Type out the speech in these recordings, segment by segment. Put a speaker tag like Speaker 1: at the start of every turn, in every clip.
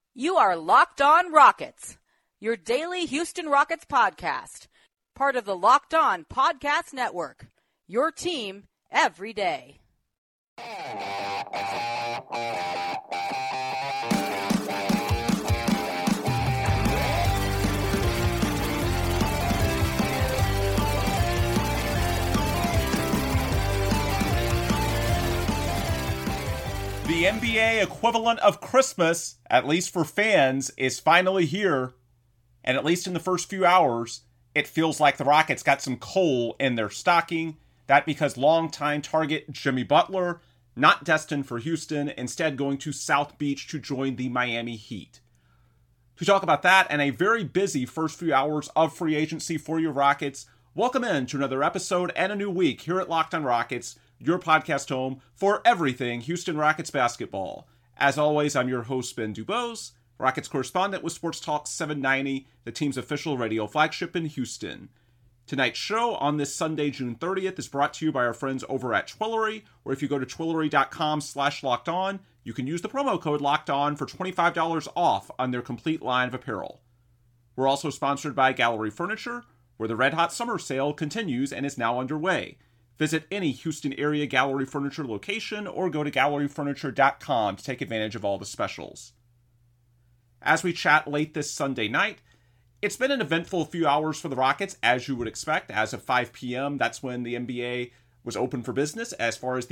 Speaker 1: You are Locked On Rockets, your daily Houston Rockets podcast, part of the Locked On Podcast Network, your team every day.
Speaker 2: The NBA equivalent of Christmas, at least for fans, is finally here. And at least in the first few hours, it feels like the Rockets got some coal in their stocking. That because longtime target Jimmy Butler, not destined for Houston, instead going to South Beach to join the Miami Heat. To talk about that and a very busy first few hours of free agency for your Rockets, welcome in to another episode and a new week here at Locked On Rockets, your podcast home for everything Houston Rockets basketball. As always, I'm your host, Ben Dubose, Rockets correspondent with Sports Talk 790, the team's official radio flagship in Houston. Tonight's show on this Sunday, June 30th, is brought to you by our friends over at Twillory, where if you go to twillory.com/lockedon, you can use the promo code LOCKEDON for $25 off on their complete line of apparel. We're also sponsored by Gallery Furniture, where the Red Hot Summer Sale continues and is now underway. Visit any Houston area Gallery Furniture location or go to galleryfurniture.com to take advantage of all the specials. As we chat late this Sunday night, it's been an eventful few hours for the Rockets, as you would expect. As of 5 p.m., that's when the NBA was open for business as far as the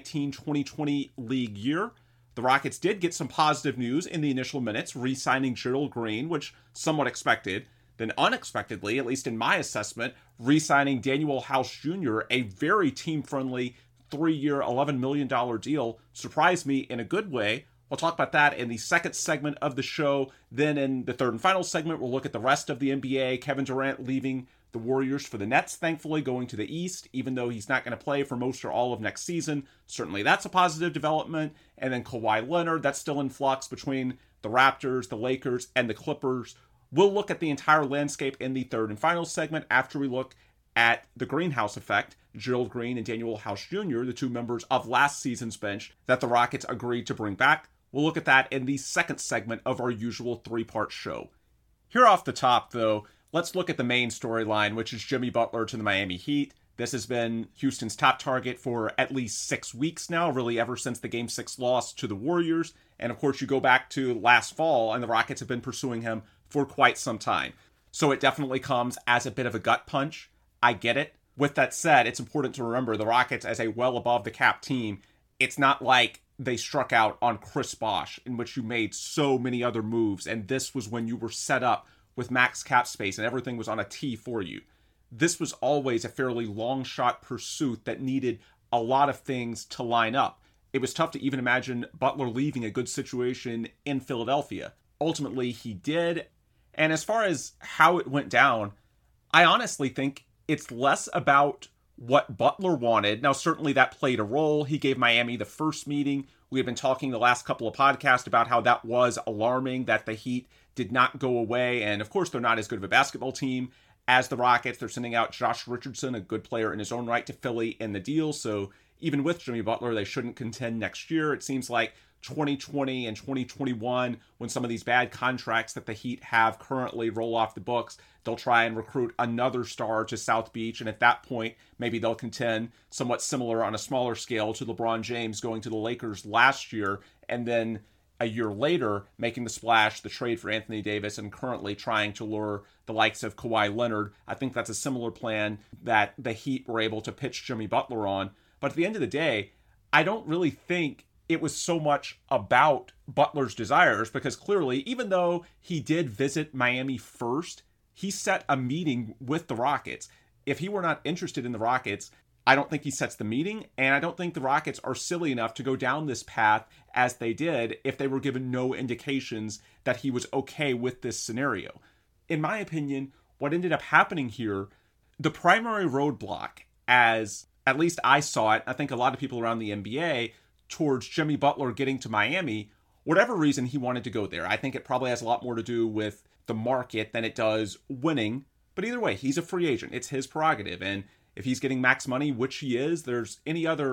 Speaker 2: 2019-2020 league year. The Rockets did get some positive news in the initial minutes, re-signing Gerald Green, which somewhat expected. Then unexpectedly, at least in my assessment, re-signing Danuel House Jr., a very team-friendly 3-year, $11 million deal, surprised me in a good way. We'll talk about that in the second segment of the show. Then in the third and final segment, we'll look at the rest of the NBA. Kevin Durant leaving the Warriors for the Nets, thankfully, going to the East, even though he's not going to play for most or all of next season. Certainly that's a positive development. And then Kawhi Leonard, that's still in flux between the Raptors, the Lakers, and the Clippers. We'll look at the entire landscape in the third and final segment after we look at the Greenhouse effect, Gerald Green and Danuel House Jr., the two members of last season's bench that the Rockets agreed to bring back. We'll look at that in the second segment of our usual three-part show. Here off the top, though, let's look at the main storyline, which is Jimmy Butler to the Miami Heat. This has been Houston's top target for at least 6 weeks now, really ever since the Game 6 loss to the Warriors. And of course, you go back to last fall, and the Rockets have been pursuing him for quite some time. So it definitely comes as a bit of a gut punch. I get it. With that said, it's important to remember the Rockets as a well above the cap team. It's not like they struck out on Chris Bosh, in which you made so many other moves, and this was when you were set up with max cap space and everything was on a tee for you. This was always a fairly long shot pursuit that needed a lot of things to line up. It was tough to even imagine Butler leaving a good situation in Philadelphia. Ultimately, he did. And as far as how it went down, I honestly think it's less about what Butler wanted. Now, certainly that played a role. He gave Miami the first meeting. We had been talking the last couple of podcasts about how that was alarming, that the Heat did not go away. And of course, they're not as good of a basketball team as the Rockets. They're sending out Josh Richardson, a good player in his own right, to Philly in the deal. So even with Jimmy Butler, they shouldn't contend next year. It seems like 2020 and 2021, when some of these bad contracts that the Heat have currently roll off the books, they'll try and recruit another star to South Beach. And at that point, maybe they'll contend somewhat similar on a smaller scale to LeBron James going to the Lakers last year. And then a year later, making the splash, the trade for Anthony Davis, and currently trying to lure the likes of Kawhi Leonard. I think that's a similar plan that the Heat were able to pitch Jimmy Butler on. But at the end of the day, I don't really think it was so much about Butler's desires, because clearly, even though he did visit Miami first, he set a meeting with the Rockets. If he were not interested in the Rockets, I don't think he sets the meeting, and I don't think the Rockets are silly enough to go down this path as they did if they were given no indications that he was okay with this scenario. In my opinion, what ended up happening here, the primary roadblock, as at least I saw it, I think a lot of people around the NBA, towards Jimmy Butler getting to Miami, whatever reason he wanted to go there. I think it probably has a lot more to do with the market than it does winning. But either way, he's a free agent. It's his prerogative. And if he's getting max money, which he is, there's any other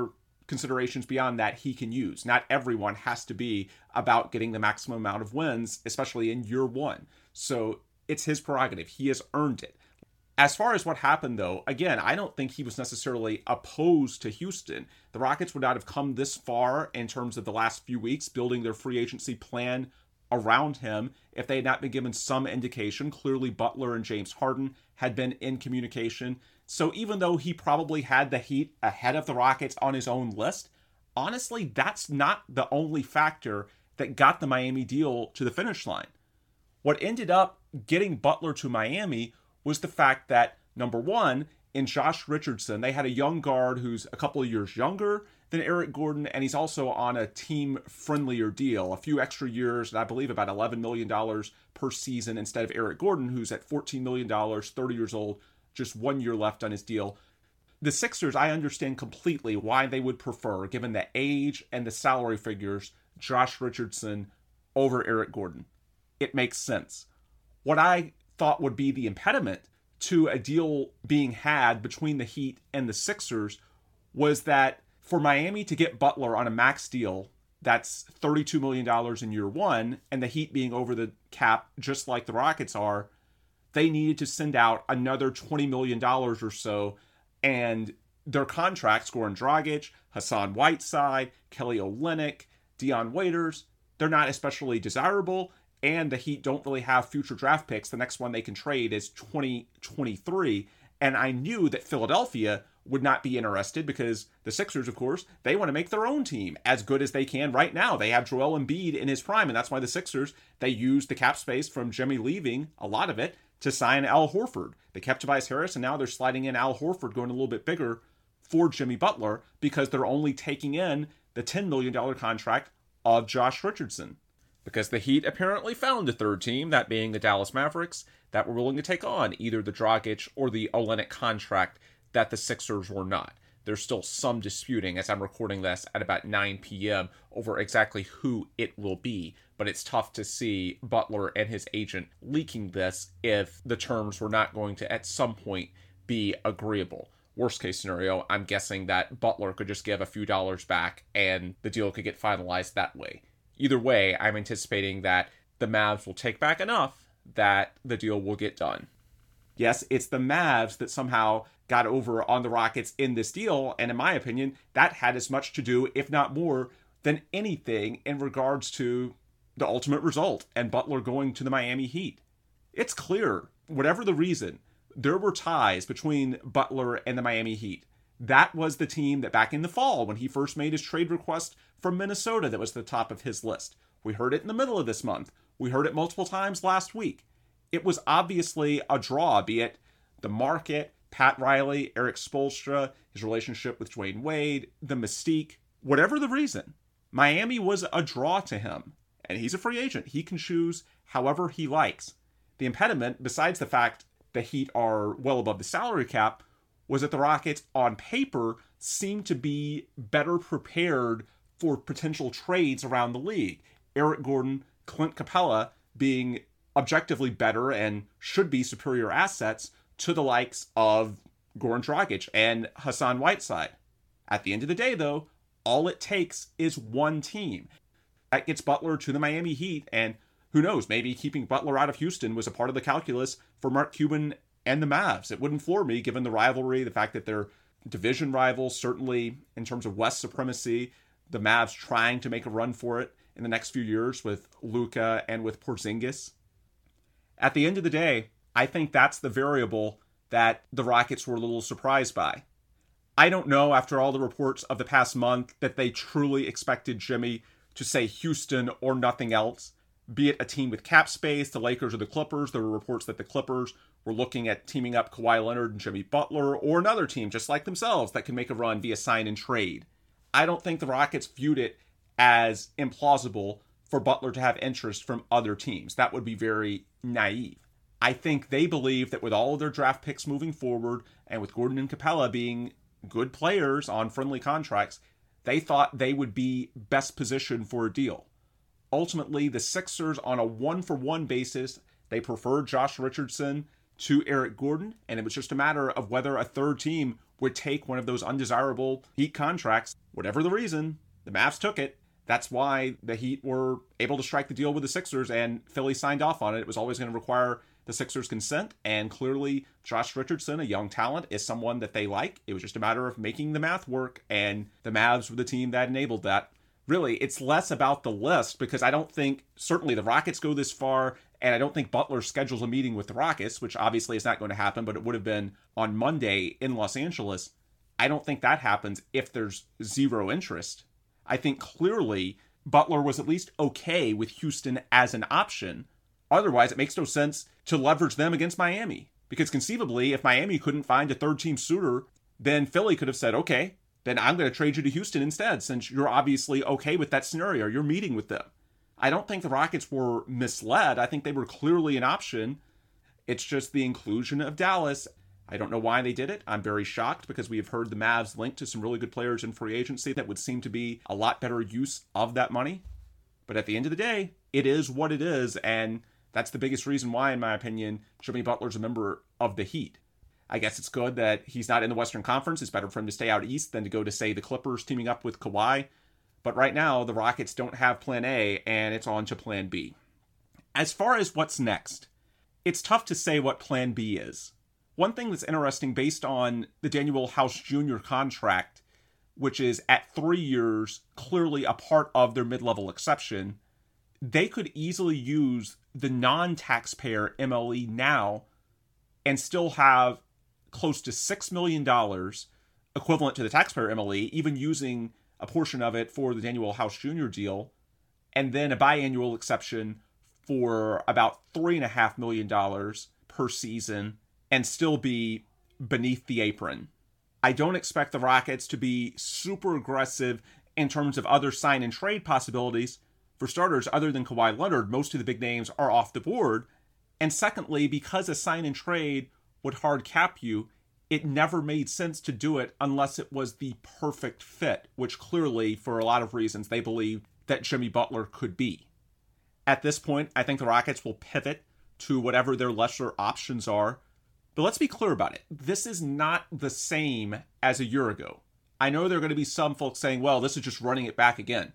Speaker 2: considerations beyond that he can use. Not everyone has to be about getting the maximum amount of wins, especially in year one. So it's his prerogative. He has earned it. As far as what happened, though, again, I don't think he was necessarily opposed to Houston. The Rockets would not have come this far in terms of the last few weeks building their free agency plan around him if they had not been given some indication. Clearly, Butler and James Harden had been in communication. So even though he probably had the Heat ahead of the Rockets on his own list, honestly, that's not the only factor that got the Miami deal to the finish line. What ended up getting Butler to Miami was the fact that, number one, in Josh Richardson, they had a young guard who's a couple of years younger than Eric Gordon, and he's also on a team-friendlier deal, a few extra years, and I believe about $11 million per season instead of Eric Gordon, who's at $14 million, 30 years old, just 1 year left on his deal. The Sixers, I understand completely why they would prefer, given the age and the salary figures, Josh Richardson over Eric Gordon. It makes sense. What I thought would be the impediment to a deal being had between the Heat and the Sixers was that for Miami to get Butler on a max deal, that's $32 million in year one, and the Heat being over the cap just like the Rockets are, they needed to send out another $20 million or so, and their contracts, Goran Dragic, Hassan Whiteside, Kelly Olynyk, Dion Waiters, they're not especially desirable, and the Heat don't really have future draft picks. The next one they can trade is 2023. And I knew that Philadelphia would not be interested because the Sixers, of course, they want to make their own team as good as they can right now. They have Joel Embiid in his prime, and that's why the Sixers, they used the cap space from Jimmy leaving, a lot of it, to sign Al Horford. They kept Tobias Harris, and now they're sliding in Al Horford, going a little bit bigger for Jimmy Butler because they're only taking in the $10 million contract of Josh Richardson. Because the Heat apparently found a third team, that being the Dallas Mavericks, that were willing to take on either the Dragic or the Olynyk contract that the Sixers were not. There's still some disputing as I'm recording this at about 9 p.m. over exactly who it will be, but it's tough to see Butler and his agent leaking this if the terms were not going to at some point be agreeable. Worst case scenario, I'm guessing that Butler could just give a few dollars back and the deal could get finalized that way. Either way, I'm anticipating that the Mavs will take back enough that the deal will get done. Yes, it's the Mavs that somehow got over on the Rockets in this deal, and in my opinion, that had as much to do, if not more, than anything in regards to the ultimate result and Butler going to the Miami Heat. It's clear, whatever the reason, there were ties between Butler and the Miami Heat. That was the team that back in the fall, when he first made his trade request from Minnesota, that was the top of his list. We heard it in the middle of this month. We heard it multiple times last week. It was obviously a draw, be it the market, Pat Riley, Eric Spoelstra, his relationship with Dwayne Wade, the mystique, whatever the reason. Miami was a draw to him, and he's a free agent. He can choose however he likes. The impediment, besides the fact the Heat are well above the salary cap, was that the Rockets, on paper, seemed to be better prepared for potential trades around the league. Eric Gordon, Clint Capella being objectively better and should be superior assets to the likes of Goran Dragic and Hassan Whiteside. At the end of the day, though, all it takes is one team. That gets Butler to the Miami Heat, and who knows, maybe keeping Butler out of Houston was a part of the calculus for Mark Cuban and the Mavs. It wouldn't floor me, given the rivalry, the fact that they're division rivals, certainly in terms of West supremacy, the Mavs trying to make a run for it in the next few years with Luka and with Porzingis. At the end of the day, I think that's the variable that the Rockets were a little surprised by. I don't know, after all the reports of the past month, that they truly expected Jimmy to say Houston or nothing else, be it a team with cap space, the Lakers or the Clippers. There were reports that the Clippers were looking at teaming up Kawhi Leonard and Jimmy Butler, or another team just like themselves that can make a run via sign and trade. I don't think the Rockets viewed it as implausible for Butler to have interest from other teams. That would be very naive. I think they believe that with all of their draft picks moving forward, and with Gordon and Capella being good players on friendly contracts, they thought they would be best positioned for a deal. Ultimately, the Sixers, on a one-for-one basis, they preferred Josh Richardson to Eric Gordon, and it was just a matter of whether a third team would take one of those undesirable Heat contracts. Whatever the reason, the Mavs took it. That's why the Heat were able to strike the deal with the Sixers, and Philly signed off on it. It was always going to require the Sixers' consent, and clearly Josh Richardson, a young talent, is someone that they like. It was just a matter of making the math work, and the Mavs were the team that enabled that. Really, it's less about the list, because I don't think, certainly the Rockets go this far, and I don't think Butler schedules a meeting with the Rockets, which obviously is not going to happen, but it would have been on Monday in Los Angeles. I don't think that happens if there's zero interest. I think clearly Butler was at least okay with Houston as an option. Otherwise, it makes no sense to leverage them against Miami. Because conceivably, if Miami couldn't find a third-team suitor, then Philly could have said, okay, then I'm going to trade you to Houston instead, since you're obviously okay with that scenario. You're meeting with them. I don't think the Rockets were misled. I think they were clearly an option. It's just the inclusion of Dallas. I don't know why they did it. I'm very shocked because we have heard the Mavs linked to some really good players in free agency that would seem to be a lot better use of that money. But at the end of the day, it is what it is, and that's the biggest reason why, in my opinion, Jimmy Butler's a member of the Heat. I guess it's good that he's not in the Western Conference. It's better for him to stay out east than to go to, say, the Clippers teaming up with Kawhi. But right now, the Rockets don't have plan A, and it's on to plan B. As far as what's next, it's tough to say what plan B is. One thing that's interesting based on the Danuel House Jr. contract, which is at 3 years, clearly a part of their mid-level exception, they could easily use the non-taxpayer MLE now and still have close to $6 million equivalent to the taxpayer MLE, even using a portion of it for the Danuel House Jr. deal, and then a biannual exception for about $3.5 million per season, and still be beneath the apron. I don't expect the Rockets to be super aggressive in terms of other sign and trade possibilities. For starters, other than Kawhi Leonard, most of the big names are off the board. And secondly, because a sign and trade would hard cap you, it never made sense to do it unless it was the perfect fit, which clearly, for a lot of reasons, they believe that Jimmy Butler could be. At this point, I think the Rockets will pivot to whatever their lesser options are. But let's be clear about it. This is not the same as a year ago. I know there are going to be some folks saying, well, this is just running it back again.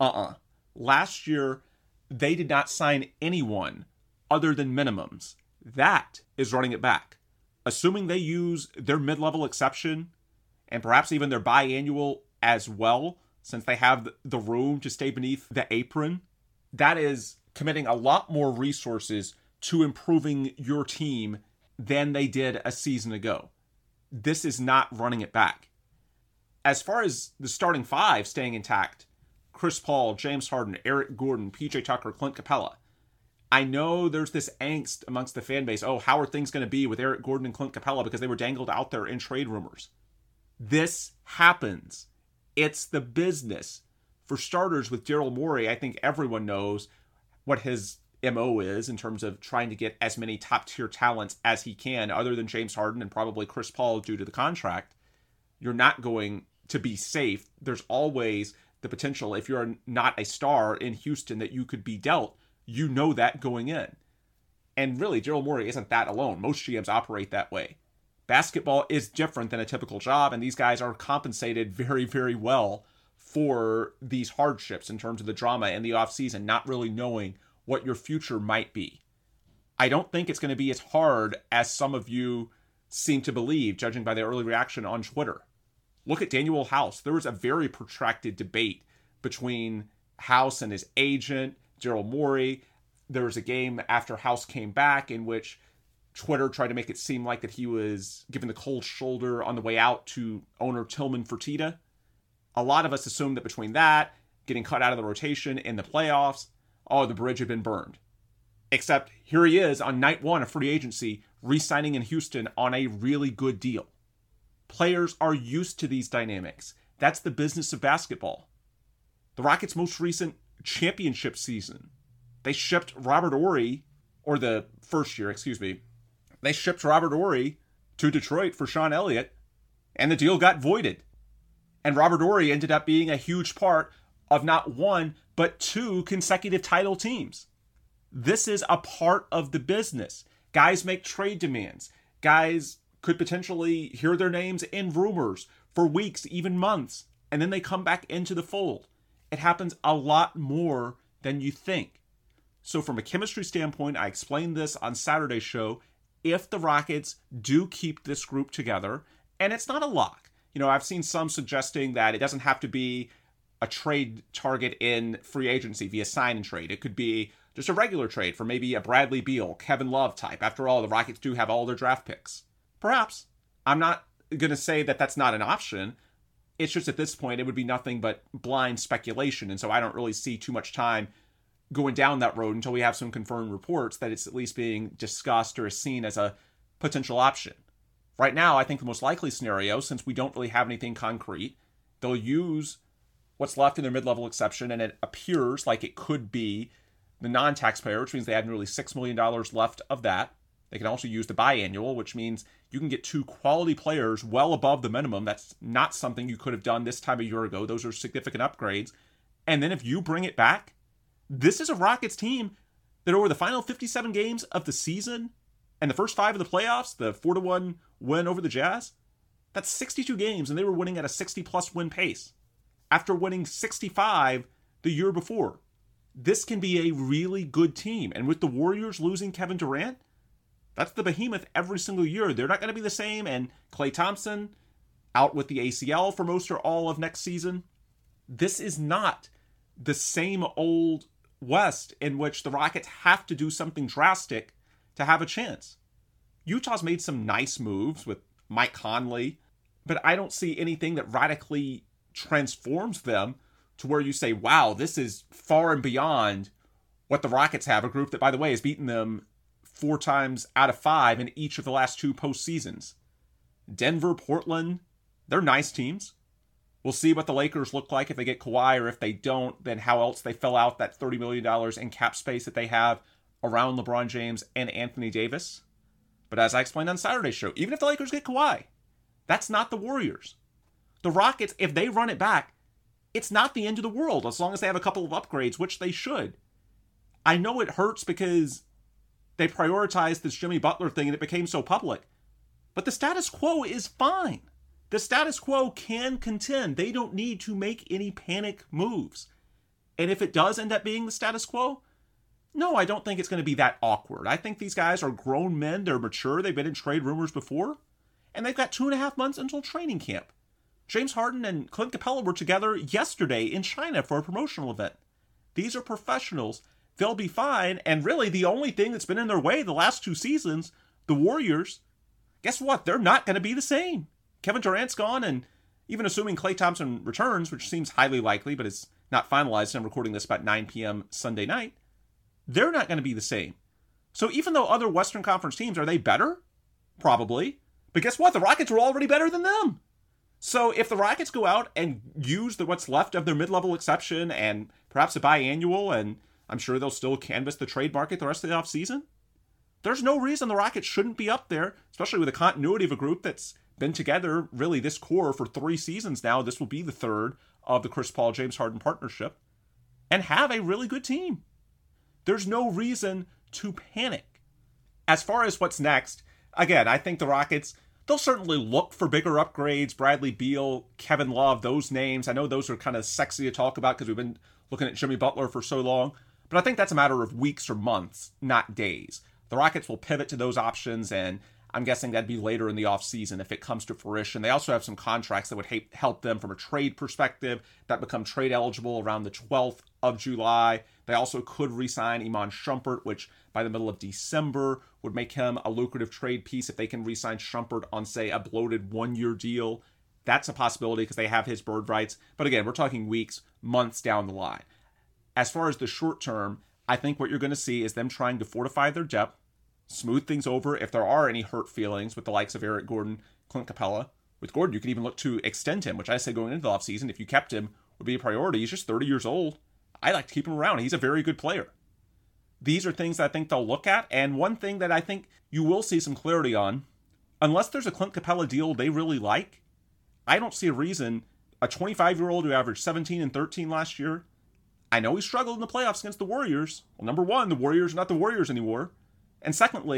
Speaker 2: Last year, they did not sign anyone other than minimums. That is running it back. Assuming they use their mid-level exception and perhaps even their biannual as well, since they have the room to stay beneath the apron, that is committing a lot more resources to improving your team than they did a season ago. This is not running it back. As far as the starting five staying intact, Chris Paul, James Harden, Eric Gordon, PJ Tucker, Clint Capella. I know there's this angst amongst the fan base. Oh, how are things going to be with Eric Gordon and Clint Capella because they were dangled out there in trade rumors? This happens. It's the business. For starters, with Daryl Morey, I think everyone knows what his MO is in terms of trying to get as many top-tier talents as he can, other than James Harden and probably Chris Paul due to the contract. You're not going to be safe. There's always the potential, if you're not a star in Houston, that you could be dealt. You know that going in. And really, Daryl Morey isn't that alone. Most GMs operate that way. Basketball is different than a typical job, and these guys are compensated very, very well for these hardships in terms of the drama in the offseason, not really knowing what your future might be. I don't think it's going to be as hard as some of you seem to believe, judging by the early reaction on Twitter. Look at Danuel House. There was a very protracted debate between House and his agent, Daryl Morey. There was a game after House came back in which Twitter tried to make it seem like that he was giving the cold shoulder on the way out to owner Tillman Fertitta. A lot of us assumed that between that, getting cut out of the rotation in the playoffs, the bridge had been burned. Except here he is on night one of free agency, re-signing in Houston on a really good deal. Players are used to these dynamics. That's the business of basketball. The Rockets' most recent championship season, they shipped Robert Horry, or the first year, they shipped Robert Horry to Detroit for Sean Elliott, and the deal got voided. And Robert Horry ended up being a huge part of not one, but two consecutive title teams. This is a part of the business. Guys make trade demands. Guys could potentially hear their names in rumors for weeks, even months, and then they come back into the fold. It happens a lot more than you think. So from a chemistry standpoint, I explained this on Saturday's show, if the Rockets do keep this group together, and it's not a lock. I've seen some suggesting that it doesn't have to be a trade target in free agency via sign and trade. It could be just a regular trade for maybe a Bradley Beal, Kevin Love type. After all, the Rockets do have all their draft picks. Perhaps. I'm not going to say that that's not an option. It's just at this point, it would be nothing but blind speculation. And so I don't really see too much time going down that road until we have some confirmed reports that it's at least being discussed or is seen as a potential option. Right now, I think the most likely scenario, since we don't really have anything concrete, they'll use what's left in their mid-level exception, and it appears like it could be the non-taxpayer, which means they have nearly $6 million left of that. They can also use the biannual, which means you can get 2 quality players well above the minimum. That's not something you could have done this time a year ago. Those are significant upgrades. And then if you bring it back, this is a Rockets team that over the final 57 games of the season and the first 5 of the playoffs, the 4-1 win over the Jazz, that's 62 games, and they were winning at a 60-plus win pace after winning 65 the year before. This can be a really good team. And with the Warriors losing Kevin Durant, that's the behemoth every single year. They're not going to be the same. And Klay Thompson out with the ACL for most or all of next season. This is not the same old West in which the Rockets have to do something drastic to have a chance. Utah's made some nice moves with Mike Conley, but I don't see anything that radically transforms them to where you say, wow, this is far and beyond what the Rockets have, a group that, by the way, has beaten them 4 times out of 5 in each of the last 2 postseasons. Denver, Portland, they're nice teams. We'll see what the Lakers look like if they get Kawhi, or if they don't, then how else they fill out that $30 million in cap space that they have around LeBron James and Anthony Davis. But as I explained on Saturday's show, even if the Lakers get Kawhi, that's not the Warriors. The Rockets, if they run it back, it's not the end of the world as long as they have a couple of upgrades, which they should. I know it hurts because they prioritized this Jimmy Butler thing and it became so public. But the status quo is fine. The status quo can contend. They don't need to make any panic moves. And if it does end up being the status quo, no, I don't think it's going to be that awkward. I think these guys are grown men. They're mature. They've been in trade rumors before. And they've got 2.5 months until training camp. James Harden and Clint Capella were together yesterday in China for a promotional event. These are professionals. They'll be fine. And really, the only thing that's been in their way the last 2 seasons, the Warriors, guess what? They're not going to be the same. Kevin Durant's gone, and even assuming Klay Thompson returns, which seems highly likely, but is not finalized, I'm recording this about 9 p.m. Sunday night, they're not going to be the same. So even though other Western Conference teams, are they better? Probably. But guess what? The Rockets are already better than them. So if the Rockets go out and use what's left of their mid-level exception and perhaps a biannual, and I'm sure they'll still canvass the trade market the rest of the offseason, there's no reason the Rockets shouldn't be up there, especially with the continuity of a group that's been together, really this core, for 3 seasons now. This will be the 3rd of the Chris Paul, James Harden partnership, and have a really good team. There's no reason to panic. As far as what's next, again, I think the Rockets, they'll certainly look for bigger upgrades. Bradley Beal, Kevin Love, those names. I know those are kind of sexy to talk about because we've been looking at Jimmy Butler for so long, but I think that's a matter of weeks or months, not days. The Rockets will pivot to those options, and I'm guessing that'd be later in the offseason if it comes to fruition. They also have some contracts that would help them from a trade perspective that become trade eligible around the 12th of July. They also could re-sign Iman Shumpert, which by the middle of December would make him a lucrative trade piece if they can re-sign Shumpert on, say, a bloated 1-year deal. That's a possibility because they have his bird rights. But again, we're talking weeks, months down the line. As far as the short term, I think what you're going to see is them trying to fortify their depth, smooth things over if there are any hurt feelings with the likes of Eric Gordon, Clint Capella. With Gordon, you can even look to extend him, which I say going into the offseason, if you kept him, would be a priority. He's just 30 years old. I like to keep him around. He's a very good player. These are things that I think they'll look at, and one thing that I think you will see some clarity on, unless there's a Clint Capella deal they really like, I don't see a reason a 25-year-old who averaged 17 and 13 last year, I know he struggled in the playoffs against the Warriors. Well, number one, the Warriors are not the Warriors anymore. And secondly,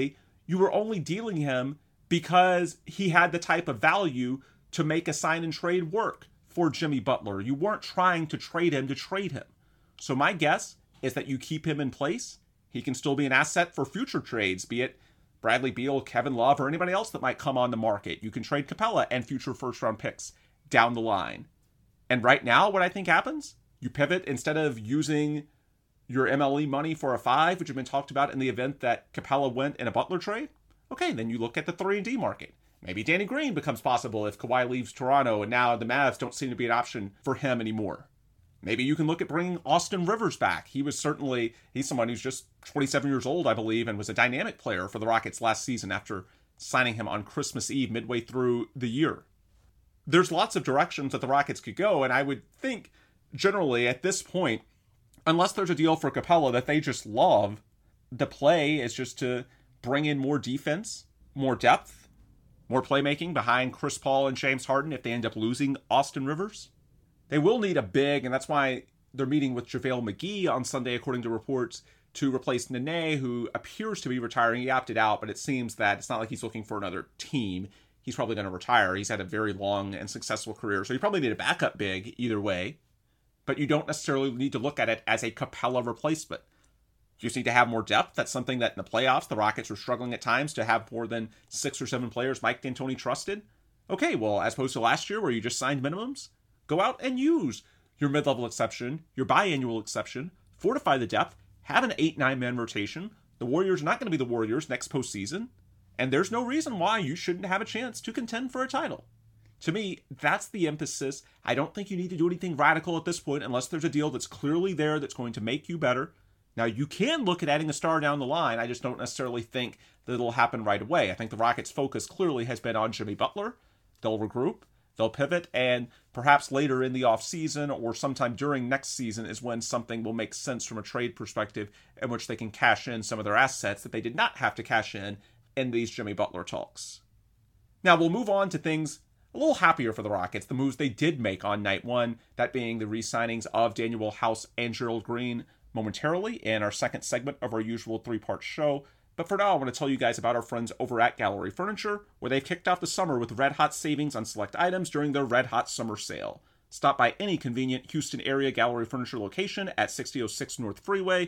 Speaker 2: you were only dealing him because he had the type of value to make a sign and trade work for Jimmy Butler. You weren't trying to trade him to trade him. So my guess is that you keep him in place. He can still be an asset for future trades, be it Bradley Beal, Kevin Love, or anybody else that might come on the market. You can trade Capella and future first-round picks down the line. And right now, what I think happens, you pivot instead of using your MLE money for a 5, which have been talked about in the event that Capella went in a Butler trade. Okay, then you look at the 3-and-D market. Maybe Danny Green becomes possible if Kawhi leaves Toronto and now the Mavs don't seem to be an option for him anymore. Maybe you can look at bringing Austin Rivers back. He's someone who's just 27 years old, I believe, and was a dynamic player for the Rockets last season after signing him on Christmas Eve midway through the year. There's lots of directions that the Rockets could go, and I would think, generally, at this point, unless there's a deal for Capella that they just love, the play is just to bring in more defense, more depth, more playmaking behind Chris Paul and James Harden if they end up losing Austin Rivers. They will need a big, and that's why they're meeting with JaVale McGee on Sunday, according to reports, to replace Nene, who appears to be retiring. He opted out, but it seems that it's not like he's looking for another team. He's probably going to retire. He's had a very long and successful career, so you probably need a backup big either way. But you don't necessarily need to look at it as a Capella replacement. You just need to have more depth. That's something that in the playoffs, the Rockets were struggling at times to have more than 6 or 7 players Mike D'Antoni trusted. Okay, well, as opposed to last year where you just signed minimums, go out and use your mid-level exception, your biannual exception, fortify the depth, have an 8-9-man rotation. The Warriors are not going to be the Warriors next postseason, and there's no reason why you shouldn't have a chance to contend for a title. To me, that's the emphasis. I don't think you need to do anything radical at this point unless there's a deal that's clearly there that's going to make you better. Now, you can look at adding a star down the line. I just don't necessarily think that it'll happen right away. I think the Rockets' focus clearly has been on Jimmy Butler. They'll regroup, they'll pivot, and perhaps later in the offseason or sometime during next season is when something will make sense from a trade perspective in which they can cash in some of their assets that they did not have to cash in these Jimmy Butler talks. Now, we'll move on to things a little happier for the Rockets, the moves they did make on night one, that being the re-signings of Daniel House and Gerald Green momentarily in our second segment of our usual 3-part show. But for now, I want to tell you guys about our friends over at Gallery Furniture, where they've kicked off the summer with red-hot savings on select items during their red-hot summer sale. Stop by any convenient Houston area Gallery Furniture location at 6006 North Freeway,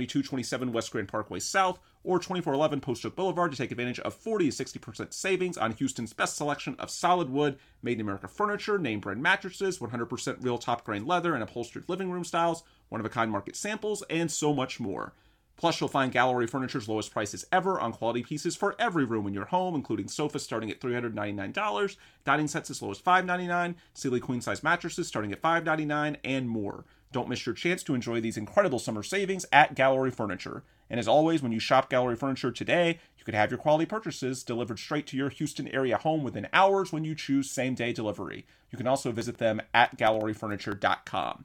Speaker 2: 7227 West Grand Parkway South, or 2411 Post Oak Boulevard to take advantage of 40 to 60% savings on Houston's best selection of solid wood, made-in-America furniture, name-brand mattresses, 100% real top-grain leather and upholstered living room styles, one-of-a-kind market samples, and so much more. Plus, you'll find Gallery Furniture's lowest prices ever on quality pieces for every room in your home, including sofas starting at $399, dining sets as low as $599, Sealy queen-size mattresses starting at $599, and more. Don't miss your chance to enjoy these incredible summer savings at Gallery Furniture. And as always, when you shop Gallery Furniture today, you could have your quality purchases delivered straight to your Houston area home within hours when you choose same-day delivery. You can also visit them at galleryfurniture.com.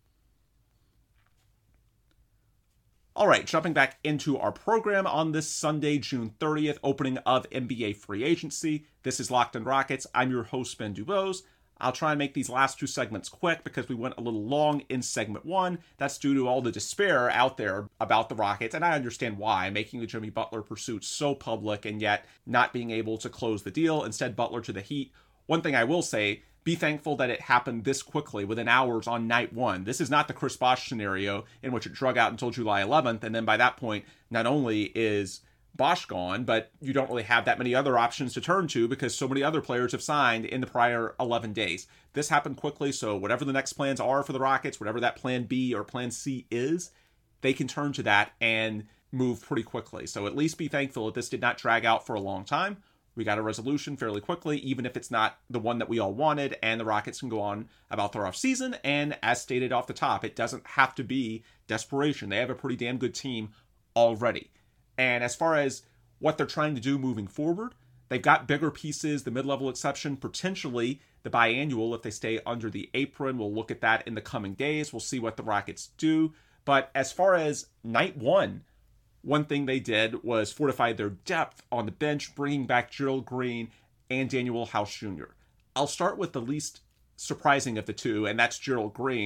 Speaker 2: All right, jumping back into our program on this Sunday, June 30th, opening of NBA free agency. This is Locked on Rockets. I'm your host, Ben Dubose. I'll try and make these last 2 segments quick because we went a little long in segment 1. That's due to all the despair out there about the Rockets, and I understand why, making the Jimmy Butler pursuit so public and yet not being able to close the deal. Instead, Butler to the Heat. One thing I will say, be thankful that it happened this quickly, within hours on night one. This is not the Chris Bosh scenario in which it drug out until July 11th, and then by that point, not only is Bosh gone, but you don't really have that many other options to turn to because so many other players have signed in the prior 11 days. This happened quickly, so whatever the next plans are for the Rockets, whatever that plan B or plan C is, they can turn to that and move pretty quickly. So at least be thankful that this did not drag out for a long time. We got a resolution fairly quickly, even if it's not the one that we all wanted, and the Rockets can go on about their offseason. And as stated off the top, it doesn't have to be desperation. They have a pretty damn good team already. And as far as what they're trying to do moving forward, they've got bigger pieces, the mid-level exception, potentially the biannual if they stay under the apron. We'll look at that in the coming days. We'll see what the Rockets do. But as far as night one thing they did was fortify their depth on the bench, bringing back Gerald Green and Daniel House Jr. I'll start with the least surprising of the two, and that's Gerald Green.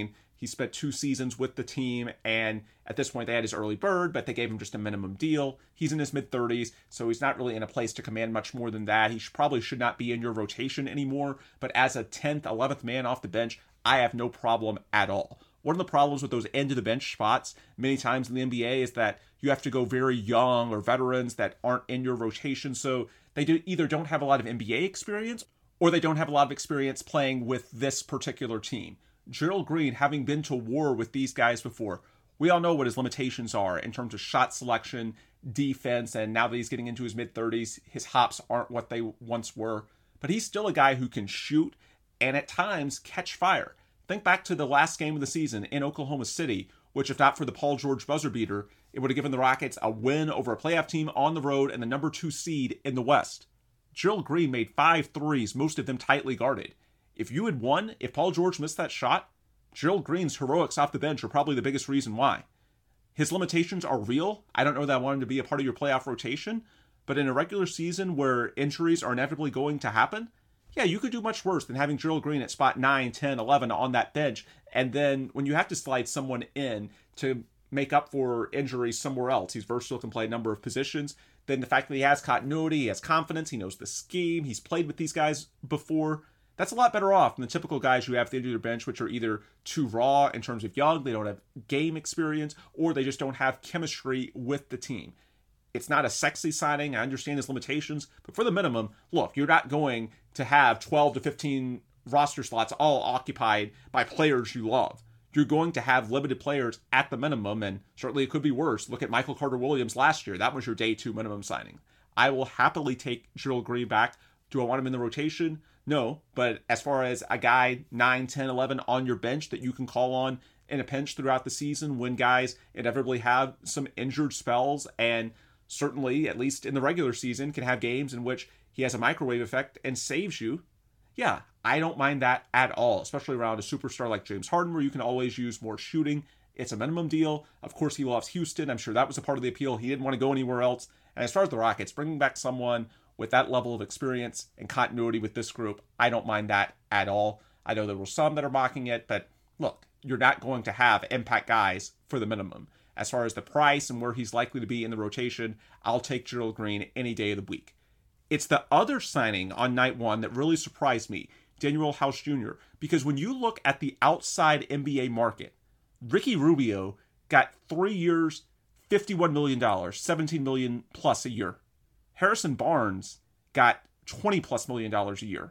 Speaker 2: He spent 2 seasons with the team, and at this point they had his early bird, but they gave him just a minimum deal. He's in his mid-30s, so he's not really in a place to command much more than that. He probably should not be in your rotation anymore, but as a 10th, 11th man off the bench, I have no problem at all. One of the problems with those end-of-the-bench spots many times in the NBA is that you have to go very young or veterans that aren't in your rotation, so they either don't have a lot of NBA experience or they don't have a lot of experience playing with this particular team. Gerald Green, having been to war with these guys before, we all know what his limitations are in terms of shot selection, defense, and now that he's getting into his mid-30s, his hops aren't what they once were. But he's still a guy who can shoot and at times catch fire. Think back to the last game of the season in Oklahoma City, which if not for the Paul George buzzer beater, it would have given the Rockets a win over a playoff team on the road and the number 2 seed in the West. Gerald Green made 5 threes, most of them tightly guarded. If you had won, if Paul George missed that shot, Gerald Green's heroics off the bench are probably the biggest reason why. His limitations are real. I don't know that I want him to be a part of your playoff rotation, but in a regular season where injuries are inevitably going to happen, yeah, you could do much worse than having Gerald Green at spot 9, 10, 11 on that bench, and then when you have to slide someone in to make up for injuries somewhere else, he's versatile, can play a number of positions, then the fact that he has continuity, he has confidence, he knows the scheme, he's played with these guys before, that's a lot better off than the typical guys you have at the end of your bench, which are either too raw in terms of young, they don't have game experience, or they just don't have chemistry with the team. It's not a sexy signing. I understand his limitations, but for the minimum, look, you're not going to have 12 to 15 roster slots all occupied by players you love. You're going to have limited players at the minimum, and certainly it could be worse. Look at Michael Carter-Williams last year. That was your day 2 minimum signing. I will happily take Gerald Green back. Do I want him in the rotation? No, but as far as a guy 9, 10, 11 on your bench that you can call on in a pinch throughout the season when guys inevitably have some injured spells, and certainly, at least in the regular season, can have games in which he has a microwave effect and saves you, yeah, I don't mind that at all, especially around a superstar like James Harden, where you can always use more shooting. It's a minimum deal. Of course, he loves Houston. I'm sure that was a part of the appeal. He didn't want to go anywhere else. And as far as the Rockets, bringing back someone with that level of experience and continuity with this group, I don't mind that at all. I know there were some that are mocking it, but look, you're not going to have impact guys for the minimum. As far as the price and where he's likely to be in the rotation, I'll take Gerald Green any day of the week. It's the other signing on night 1 that really surprised me, Danuel House Jr., because when you look at the outside NBA market, Ricky Rubio got 3 years, $51 million, $17 million plus a year. Harrison Barnes got $20 plus million a year.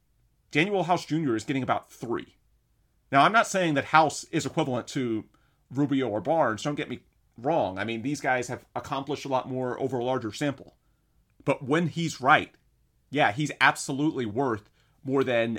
Speaker 2: Danuel House Jr. is getting about 3. Now, I'm not saying that House is equivalent to Rubio or Barnes. Don't get me wrong. I mean, these guys have accomplished a lot more over a larger sample. But when he's right, yeah, he's absolutely worth more than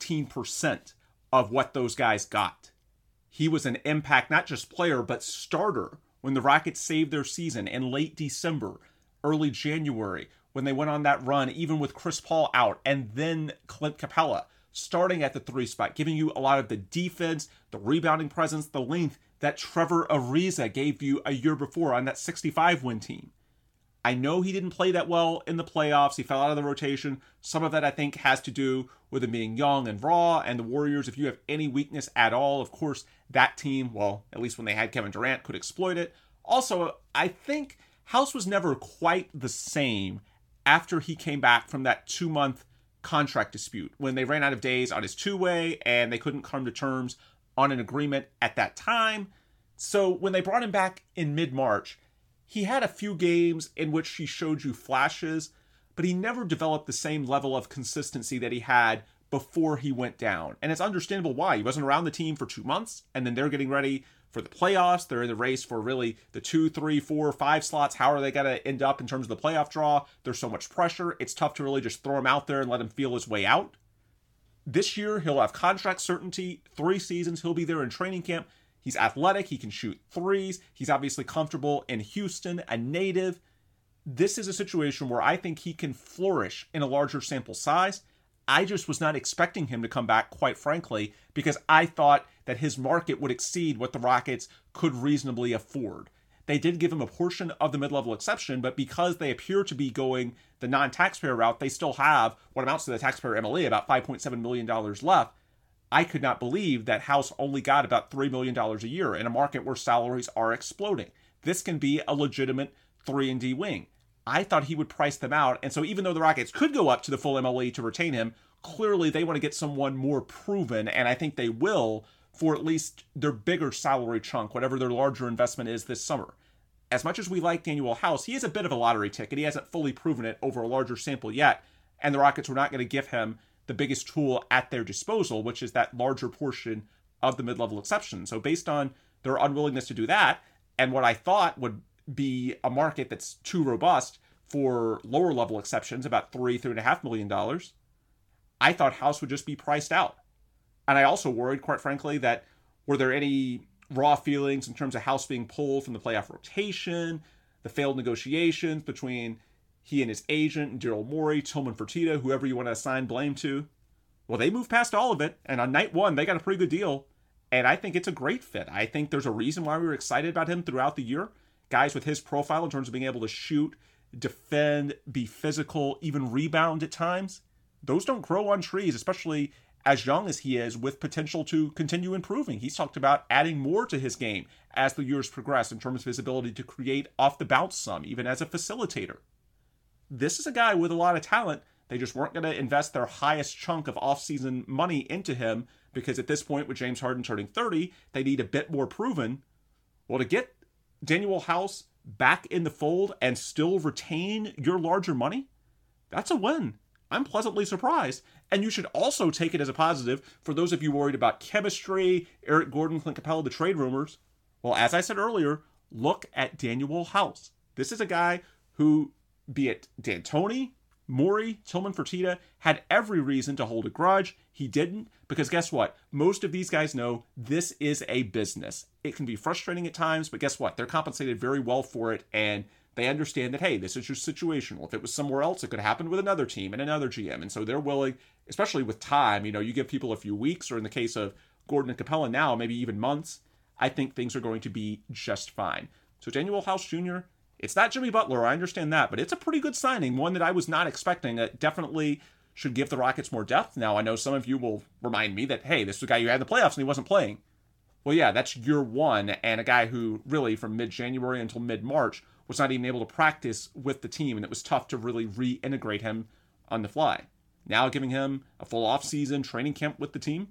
Speaker 2: 15% of what those guys got. He was an impact, not just player, but starter when the Rockets saved their season in late December, early January, when they went on that run, even with Chris Paul out, and then Clint Capella starting at the 3 spot, giving you a lot of the defense, the rebounding presence, the length that Trevor Ariza gave you a year before on that 65-win team. I know he didn't play that well in the playoffs. He fell out of the rotation. Some of that, I think, has to do with him being young and raw, and the Warriors, if you have any weakness at all, of course, that team, well, at least when they had Kevin Durant, could exploit it. Also, I think House was never quite the same after he came back from that 2-month contract dispute, when they ran out of days on his 2-way, and they couldn't come to terms on an agreement at that time. So when they brought him back in mid-March, he had a few games in which he showed you flashes, but he never developed the same level of consistency that he had before he went down. And it's understandable why. He wasn't around the team for 2 months, and then they're getting ready for the playoffs. They're in the race for really the 2, 3, 4, 5 slots. How are they going to end up in terms of the playoff draw? There's so much pressure. It's tough to really just throw him out there and let him feel his way out. This year, he'll have contract certainty, 3 seasons. He'll be there in training camp. He's athletic. He can shoot threes. He's obviously comfortable in Houston, a native. This is a situation where I think he can flourish in a larger sample size. I just was not expecting him to come back, quite frankly, because I thought that his market would exceed what the Rockets could reasonably afford. They did give him a portion of the mid-level exception, but because they appear to be going the non-taxpayer route, they still have what amounts to the taxpayer MLE, about $5.7 million left. I could not believe that House only got about $3 million a year in a market where salaries are exploding. This can be a legitimate 3-and-D wing. I thought he would price them out, and so even though the Rockets could go up to the full MLE to retain him, clearly they want to get someone more proven, and I think they will for at least their bigger salary chunk, whatever their larger investment is this summer. As much as we like Danuel House, he is a bit of a lottery ticket. He hasn't fully proven it over a larger sample yet, and the Rockets were not going to give him the biggest tool at their disposal, which is that larger portion of the mid-level exception. So based on their unwillingness to do that, and what I thought would be a market that's too robust for lower level exceptions, about $3.5 million, I thought House would just be priced out. And I also worried, quite frankly, that were there any raw feelings in terms of House being pulled from the playoff rotation, the failed negotiations between he and his agent, and Daryl Morey, Tillman Fertitta, whoever you want to assign blame to. Well, they moved past all of it, and on night one, they got a pretty good deal. And I think it's a great fit. I think there's a reason why we were excited about him throughout the year. Guys with his profile in terms of being able to shoot, defend, be physical, even rebound at times. Those don't grow on trees, especially as young as he is, with potential to continue improving. He's talked about adding more to his game as the years progress in terms of his ability to create off the bounce some, even as a facilitator. This is a guy with a lot of talent. They just weren't going to invest their highest chunk of offseason money into him because at this point, with James Harden turning 30, they need a bit more proven. Well, to get Danuel House back in the fold and still retain your larger money, that's a win. I'm pleasantly surprised. And you should also take it as a positive for those of you worried about chemistry, Eric Gordon, Clint Capella, the trade rumors. Well, as I said earlier, look at Danuel House. This is a guy who, be it D'Antoni, Morey, Tillman Fertitta, had every reason to hold a grudge. He didn't, because guess what? Most of these guys know this is a business. It can be frustrating at times, but guess what? They're compensated very well for it, and they understand that, hey, this is your situational. If it was somewhere else, it could happen with another team and another GM. And so they're willing, especially with time, you give people a few weeks, or in the case of Gordon and Capella now, maybe even months, I think things are going to be just fine. So Danuel House Jr., it's not Jimmy Butler, I understand that, but it's a pretty good signing, one that I was not expecting. It definitely should give the Rockets more depth. Now, I know some of you will remind me that, hey, this is a guy you had in the playoffs and he wasn't playing. Well, yeah, that's year one, and a guy who really, from mid-January until mid-March, was not even able to practice with the team, and it was tough to really reintegrate him on the fly. Now giving him a full offseason training camp with the team,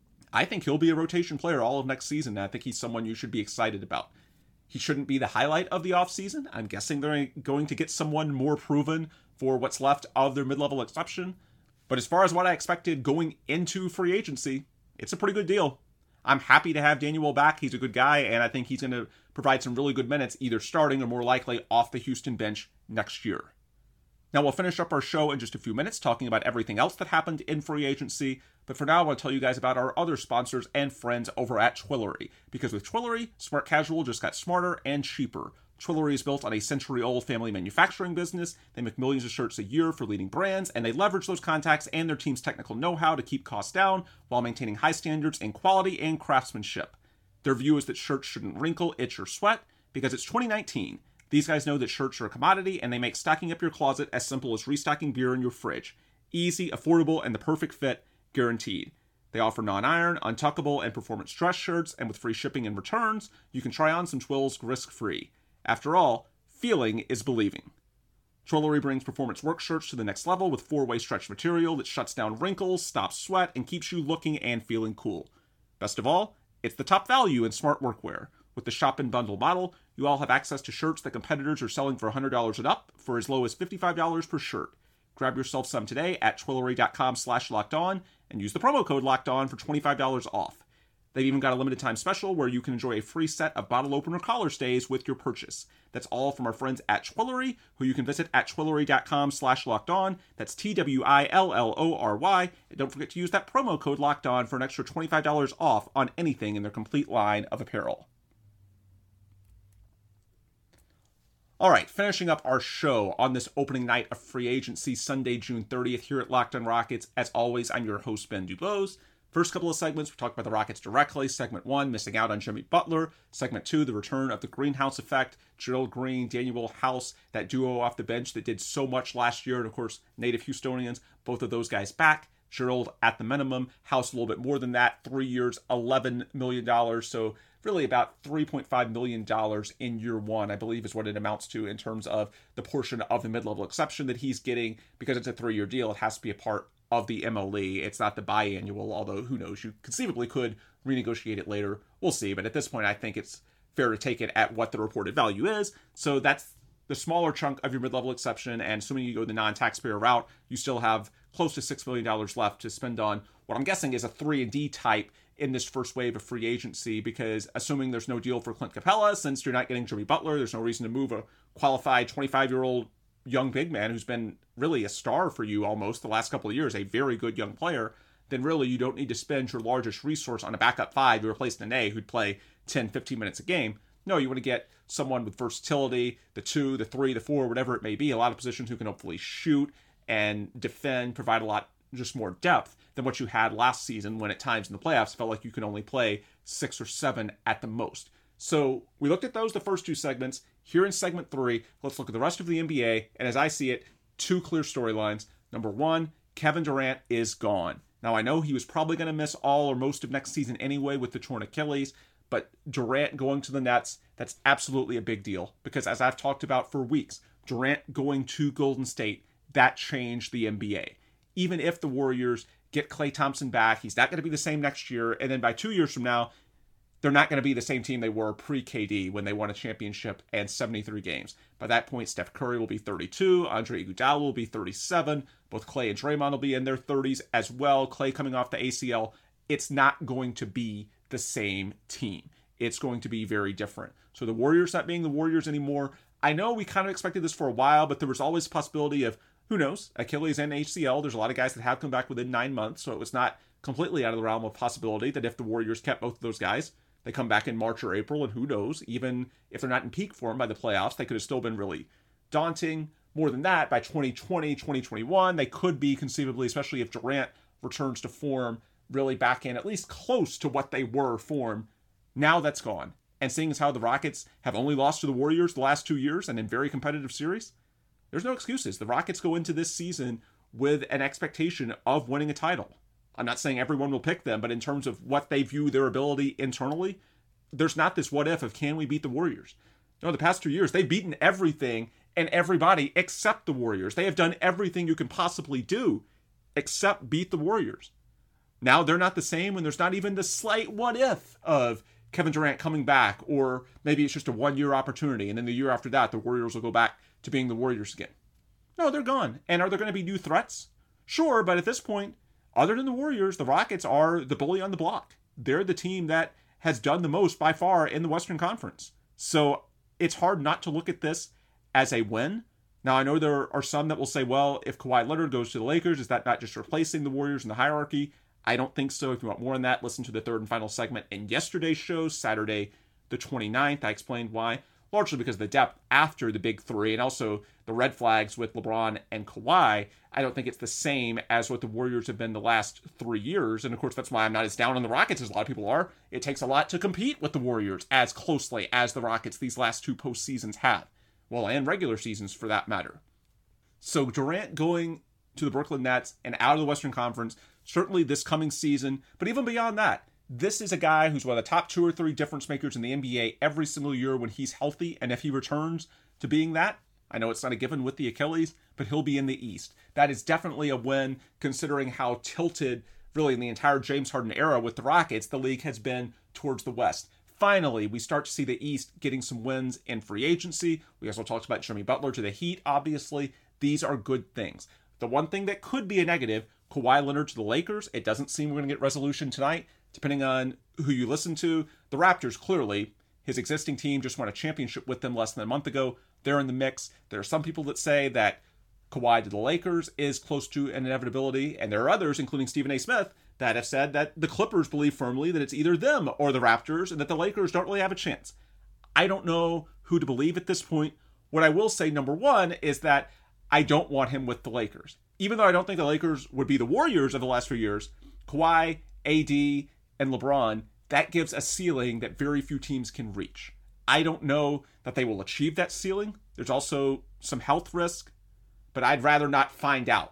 Speaker 2: I think he'll be a rotation player all of next season, and I think he's someone you should be excited about. He shouldn't be the highlight of the offseason. I'm guessing they're going to get someone more proven for what's left of their mid-level exception. But as far as what I expected going into free agency, it's a pretty good deal. I'm happy to have Danuel back. He's a good guy, and I think he's going to provide some really good minutes, either starting or more likely off the Houston bench next year. Now, we'll finish up our show in just a few minutes talking about everything else that happened in free agency. But for now, I want to tell you guys about our other sponsors and friends over at Twillory. Because with Twillory, smart casual just got smarter and cheaper. Twillory is built on a century-old family manufacturing business. They make millions of shirts a year for leading brands, and they leverage those contacts and their team's technical know-how to keep costs down while maintaining high standards in quality and craftsmanship. Their view is that shirts shouldn't wrinkle, itch, or sweat because it's 2019. These guys know that shirts are a commodity, and they make stocking up your closet as simple as restocking beer in your fridge. Easy, affordable, and the perfect fit, guaranteed. They offer non-iron, untuckable, and performance dress shirts, and with free shipping and returns, you can try on some Twills risk-free. After all, feeling is believing. Twillory brings performance work shirts to the next level with 4-way stretch material that shuts down wrinkles, stops sweat, and keeps you looking and feeling cool. Best of all, it's the top value in smart workwear. With the Shop and Bundle model, you all have access to shirts that competitors are selling for $100 and up for as low as $55 per shirt. Grab yourself some today at Twillory.com/lockedon and use the promo code LOCKEDON for $25 off. They've even got a limited time special where you can enjoy a free set of bottle opener collar stays with your purchase. That's all from our friends at Twillory, who you can visit at Twillory.com/lockedon. That's TWILLORY. And don't forget to use that promo code LOCKEDON for an extra $25 off on anything in their complete line of apparel. All right, finishing up our show on this opening night of free agency, Sunday, June 30th, here at Locked On Rockets. As always, I'm your host, Ben Dubose. First couple of segments, we talked about the Rockets directly. Segment 1, missing out on Jimmy Butler. Segment 2, the return of the Greenhouse effect. Gerald Green, Danuel House, that duo off the bench that did so much last year. And of course, native Houstonians, both of those guys back. Gerald at the minimum. House a little bit more than that. 3 years, $11 million. So really about $3.5 million in year one, I believe is what it amounts to in terms of the portion of the mid-level exception that he's getting. Because it's a 3-year deal, it has to be a part of the MLE. It's not the biannual, although who knows, you conceivably could renegotiate it later. We'll see. But at this point, I think it's fair to take it at what the reported value is. So that's the smaller chunk of your mid-level exception, and assuming you go the non-taxpayer route, you still have close to $6 million left to spend on what I'm guessing is a 3-and-D type in this first wave of free agency, because assuming there's no deal for Clint Capella, since you're not getting Jimmy Butler, there's no reason to move a qualified 25-year-old young big man who's been really a star for you almost the last couple of years, a very good young player, then really you don't need to spend your largest resource on a backup 5 to replace Nene who'd play 10, 15 minutes a game. No, you want to get someone with versatility, the 2, the 3, the 4, whatever it may be, a lot of positions who can hopefully shoot and defend, provide a lot just more depth than what you had last season when at times in the playoffs it felt like you could only play 6 or 7 at the most. So we looked at those, the first 2 segments. Here in segment 3, let's look at the rest of the NBA, and as I see it, 2 clear storylines. Number 1, Kevin Durant is gone. Now I know he was probably going to miss all or most of next season anyway with the torn Achilles, but Durant going to the Nets, that's absolutely a big deal. Because as I've talked about for weeks, Durant going to Golden State, that changed the NBA. Even if the Warriors get Klay Thompson back, he's not going to be the same next year. And then by 2 years from now, they're not going to be the same team they were pre-KD when they won a championship and 73 games. By that point, Steph Curry will be 32. Andre Iguodala will be 37. Both Klay and Draymond will be in their 30s as well. Klay coming off the ACL. It's not going to be the same team. It's going to be very different. So the Warriors not being the Warriors anymore, I know we kind of expected this for a while, but there was always a possibility of, who knows, Achilles and ACL. There's a lot of guys that have come back within 9 months, so it was not completely out of the realm of possibility that if the Warriors kept both of those guys, they come back in March or April, and who knows, even if they're not in peak form by the playoffs, they could have still been really daunting. More than that, by 2020, 2021, they could be conceivably, especially if Durant returns to form, really back in at least close to what they were form. Now that's gone. And seeing as how the Rockets have only lost to the Warriors the last 2 years and in very competitive series, there's no excuses. The Rockets go into this season with an expectation of winning a title. I'm not saying everyone will pick them, but in terms of what they view their ability internally, there's not this what if of can we beat the Warriors. No, the past 2 years, they've beaten everything and everybody except the Warriors. They have done everything you can possibly do except beat the Warriors. Now they're not the same when there's not even the slight what if of Kevin Durant coming back, or maybe it's just a 1-year opportunity, and then the year after that, the Warriors will go back to being the Warriors again. No, they're gone. And are there going to be new threats? Sure, but at this point, other than the Warriors, the Rockets are the bully on the block. They're the team that has done the most by far in the Western Conference. So it's hard not to look at this as a win. Now, I know there are some that will say, well, if Kawhi Leonard goes to the Lakers, is that not just replacing the Warriors in the hierarchy? I don't think so. If you want more on that, listen to the third and final segment in yesterday's show, Saturday the 29th. I explained why, largely because of the depth after the big three and also the red flags with LeBron and Kawhi. I don't think it's the same as what the Warriors have been the last 3 years. And of course, that's why I'm not as down on the Rockets as a lot of people are. It takes a lot to compete with the Warriors as closely as the Rockets these last 2 postseasons have. Well, and regular seasons for that matter. So Durant going to the Brooklyn Nets and out of the Western Conference, certainly this coming season, but even beyond that, this is a guy who's one of the top 2 or 3 difference makers in the NBA every single year when he's healthy, and if he returns to being that, I know it's not a given with the Achilles, but he'll be in the East. That is definitely a win, considering how tilted, really in the entire James Harden era with the Rockets, the league has been towards the West. Finally, we start to see the East getting some wins in free agency. We also talked about Jimmy Butler to the Heat, obviously. These are good things. The one thing that could be a negative, Kawhi Leonard to the Lakers. It doesn't seem we're going to get resolution tonight, depending on who you listen to. The Raptors, clearly, his existing team just won a championship with them less than a month ago. They're in the mix. There are some people that say that Kawhi to the Lakers is close to an inevitability, and there are others, including Stephen A. Smith, that have said that the Clippers believe firmly that it's either them or the Raptors, and that the Lakers don't really have a chance. I don't know who to believe at this point. What I will say, number one, is that I don't want him with the Lakers. Even though I don't think the Lakers would be the Warriors of the last few years, Kawhi, AD, and LeBron, that gives a ceiling that very few teams can reach. I don't know that they will achieve that ceiling. There's also some health risk, but I'd rather not find out.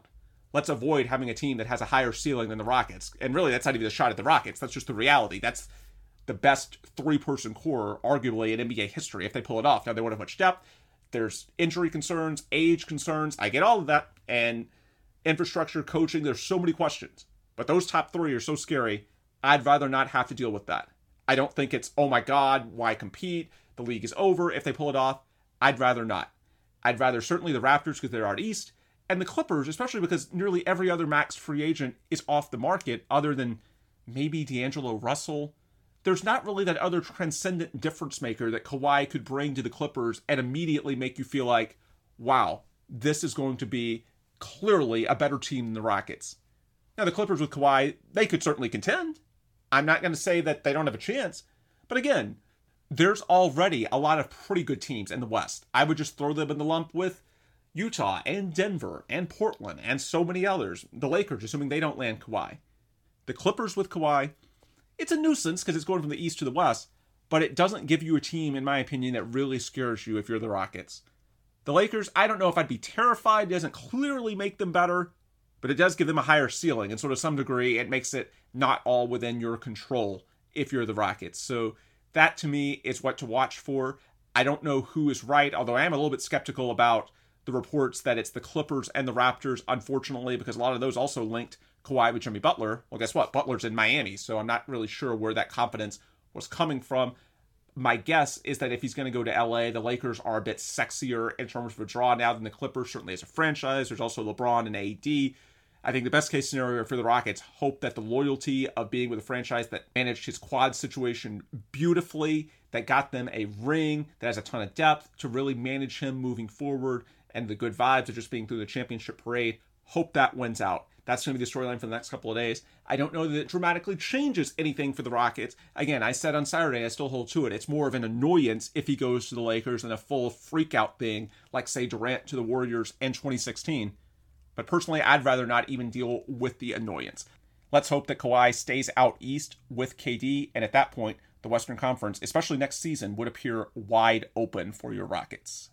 Speaker 2: let's avoid having a team that has a higher ceiling than the Rockets. And really, that's not even a shot at the Rockets. That's just the reality. That's the best three-person core, arguably, in NBA history, if they pull it off. Now, they won't have much depth. There's injury concerns, age concerns. I get all of that. And infrastructure, coaching, there's so many questions. But those top three are so scary, I'd rather not have to deal with that. I don't think it's, oh my God, why compete? The league is over if they pull it off. I'd rather not. I'd rather certainly the Raptors because they're out east, and the Clippers, especially because nearly every other max free agent is off the market other than maybe D'Angelo Russell. There's not really that other transcendent difference maker that Kawhi could bring to the Clippers and immediately make you feel like, wow, this is going to be clearly a better team than the Rockets. Now, the Clippers with Kawhi, they could certainly contend. I'm not going to say that they don't have a chance. But again, there's already a lot of pretty good teams in the West. I would just throw them in the lump with Utah and Denver and Portland and so many others. The Lakers, assuming they don't land Kawhi. The Clippers with Kawhi, it's a nuisance because it's going from the East to the West, but it doesn't give you a team, in my opinion, that really scares you if you're the Rockets. The Lakers, I don't know if I'd be terrified. It doesn't clearly make them better, but it does give them a higher ceiling, and so to some degree, it makes it not all within your control if you're the Rockets. So that, to me, is what to watch for. I don't know who is right, although I am a little bit skeptical about the reports that it's the Clippers and the Raptors, unfortunately, because a lot of those also linked Kawhi with Jimmy Butler. Well, guess what? Butler's in Miami, so I'm not really sure where that confidence was coming from. My guess is that if he's going to go to LA, the Lakers are a bit sexier in terms of a draw now than the Clippers, certainly as a franchise. There's also LeBron and AD. I think the best case scenario for the Rockets, hope that the loyalty of being with a franchise that managed his quad situation beautifully, that got them a ring, that has a ton of depth to really manage him moving forward, and the good vibes of just being through the championship parade, hope that wins out. That's going to be the storyline for the next couple of days. I don't know that it dramatically changes anything for the Rockets. Again, I said on Saturday, I still hold to it. It's more of an annoyance if he goes to the Lakers than a full freak-out thing, like, say, Durant to the Warriors in 2016. But personally, I'd rather not even deal with the annoyance. Let's hope that Kawhi stays out east with KD, and at that point, the Western Conference, especially next season, would appear wide open for your Rockets.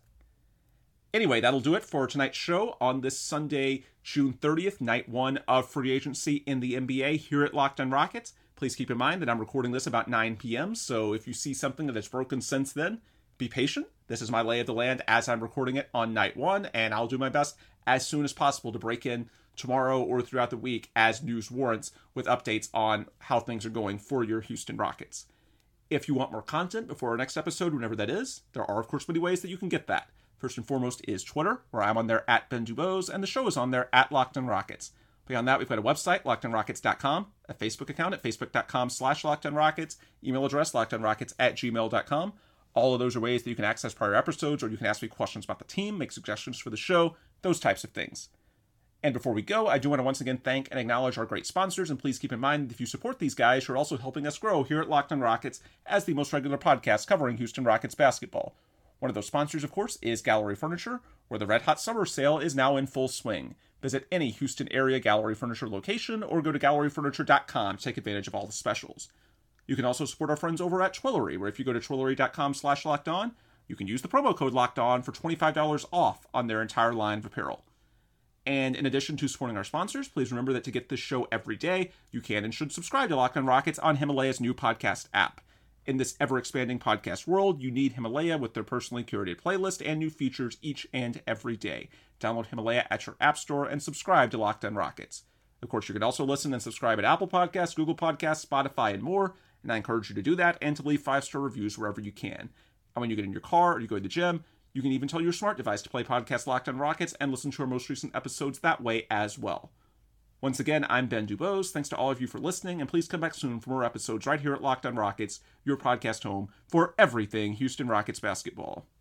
Speaker 2: Anyway, that'll do it for tonight's show on this Sunday, June 30th, night one of free agency in the NBA here at Locked on Rockets. Please keep in mind that I'm recording this about 9 p.m., so if you see something that's broken since then, be patient. This is my lay of the land as I'm recording it on night one, and I'll do my best as soon as possible to break in tomorrow or throughout the week as news warrants with updates on how things are going for your Houston Rockets. If you want more content before our next episode, whenever that is, there are, of course, many ways that you can get that. First and foremost is Twitter, where I'm on there at Ben Dubose, and the show is on there at Locked on Rockets. Beyond that, we've got a website, lockedonrockets.com, a Facebook account at facebook.com/lockedonrockets, email address, lockedonrockets@gmail.com. All of those are ways that you can access prior episodes, or you can ask me questions about the team, make suggestions for the show, those types of things. And before we go, I do want to once again thank and acknowledge our great sponsors, and please keep in mind that if you support these guys, you're also helping us grow here at Locked on Rockets as the most regular podcast covering Houston Rockets basketball. One of those sponsors, of course, is Gallery Furniture, where the Red Hot Summer Sale is now in full swing. Visit any Houston area Gallery Furniture location or go to galleryfurniture.com to take advantage of all the specials. You can also support our friends over at Twillory, where if you go to twillory.com/lockedon, you can use the promo code LOCKEDON for $25 off on their entire line of apparel. And in addition to supporting our sponsors, please remember that to get this show every day, you can and should subscribe to Locked on Rockets on Himalaya's new podcast app. In this ever-expanding podcast world, you need Himalaya with their personally curated playlist and new features each and every day. Download Himalaya at your app store and subscribe to Locked on Rockets. Of course, you can also listen and subscribe at Apple Podcasts, Google Podcasts, Spotify, and more, and I encourage you to do that and to leave 5-star reviews wherever you can. And when you get in your car or you go to the gym, you can even tell your smart device to play podcast Locked on Rockets and listen to our most recent episodes that way as well. Once again, I'm Ben Dubose. Thanks to all of you for listening, and please come back soon for more episodes right here at Locked on Rockets, your podcast home for everything Houston Rockets basketball.